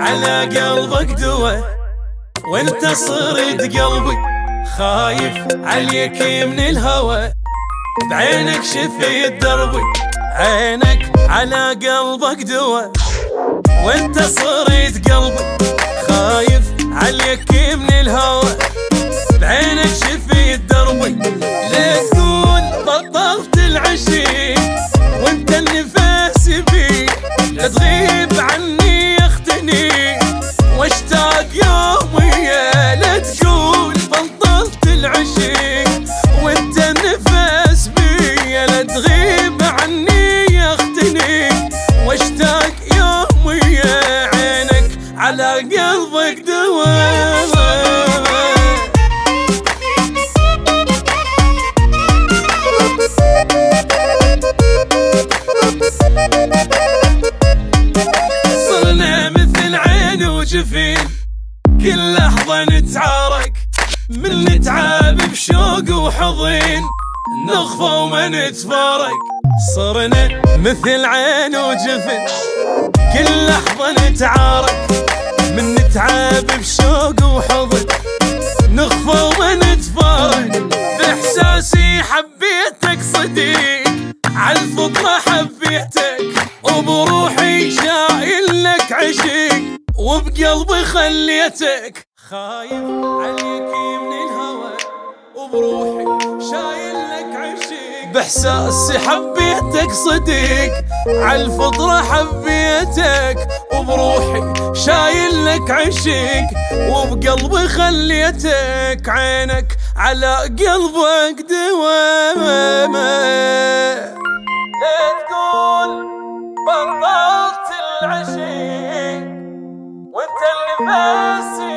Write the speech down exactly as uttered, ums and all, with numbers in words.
على قلبك دوا وانت صرت قلبي خايف عليك من الهوى، بعينك شفيت دربي، عينك على قلبك دوا وانت صرت قلبي خايف عليك من الهوى، بعينك شفيت دربي. ليه تقول بطلت العشيق وانت النفاس بي، لا تغيب عني اختني واشتاق يومي، لا تقول بطلت العشيق وانت النفاس بي، لا تغيب عني اختني واشتاق يومي، عينك على قلبك دوام. صرنا مثل عين وجفين كل لحظة نتعارك، من نتعب بشوق وحضين نخفى وما نتفارق. صرنا مثل عين وجفن كل لحظة نتعارك، من نتعب بشوق وحضن نخفى وما نتفارق. بإحساسي حبيتك صديق، عالفطرة حبيتك، وبروحي شايل لك عشيق، وبقلبي خليتك خايف عليك من الهوى، وبروحي شايل لك عشيق. بإحساسي حبيتك صديق، عالفطرة حبيتك، وبروحي شايل لك عشيق، وبقلبي خليتك، عينك على قلبك دوام. لا تقول بطلت العشيق وانت اللي فاسي